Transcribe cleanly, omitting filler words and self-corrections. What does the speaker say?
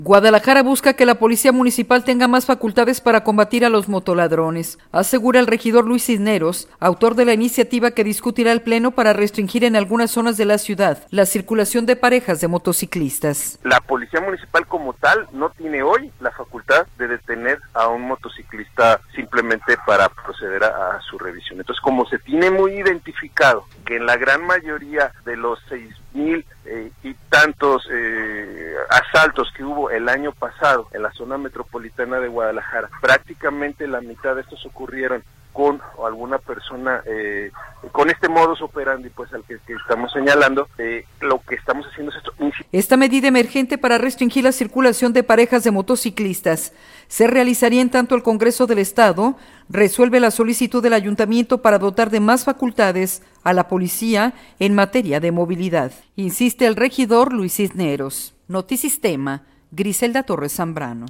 Guadalajara busca que la Policía Municipal tenga más facultades para combatir a los motoladrones, asegura el regidor Luis Cisneros, autor de la iniciativa que discutirá el Pleno para restringir en algunas zonas de la ciudad la circulación de parejas de motociclistas. La Policía Municipal como tal no tiene hoy la facultad de detener a un motociclista simplemente para proceder a su revisión. Entonces, como se tiene muy identificado que en la gran mayoría de los 6,000 y tantos asaltos que hubo el año pasado en la zona metropolitana de Guadalajara, prácticamente la mitad de estos ocurrieron con alguna persona con este modus operandi, pues al que estamos señalando. Lo que estamos haciendo es esto. Esta medida emergente para restringir la circulación de parejas de motociclistas se realizaría en tanto el Congreso del Estado resuelve la solicitud del Ayuntamiento para dotar de más facultades a la policía en materia de movilidad. Insiste el regidor Luis Cisneros. Notisistema, Griselda Torres Zambrano.